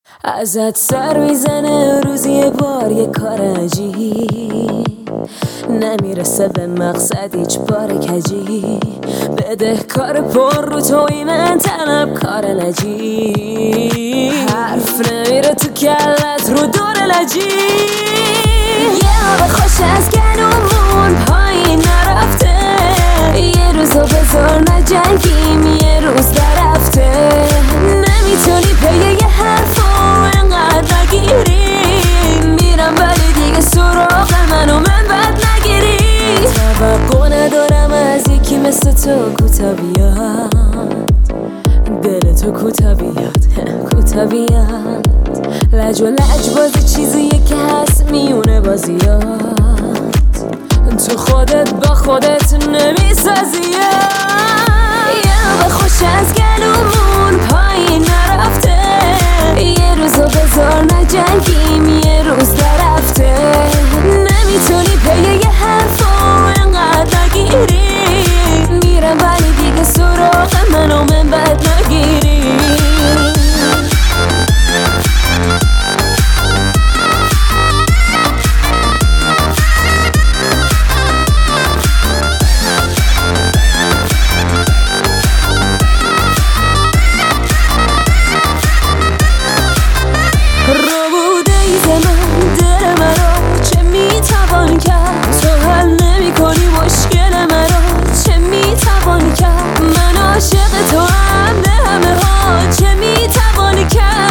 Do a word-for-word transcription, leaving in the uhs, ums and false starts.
ازت سر میزنه روزی یه بار یه کار عجیب، نمیرسه به مقصد هیچ بار کجی. بده کار پر رو توی من طلب کار نجیب، حرف نمیره تو کلت رو دور لجی. یه آب خوش از گلومون پایین نرفته، یه روزو بذار نجنگیم یه روز درفته. نمیتونی پی یه حرفو انقدر نگیری، میرم ولی دیگه سراغ منو من بد نگیری. توقع ندارم از یکی مثل تو کوتا بیاد، دل تو کوتا بیاد کوتا بیاد. لج و لج بازی چیزیه که هست میونه بازیات، تو خودت با خودت نمیسازی. یه به خوش از گلومون پایین نرفته، یه روزو بذار نجنگیم یه روز درفته. نمیتونی پی یه حرفو انقدر نگیری، میرم ولی دیگه سراغ منو من بد نگیری. عاشق تو هم به همه ها چه میتوانی کرد.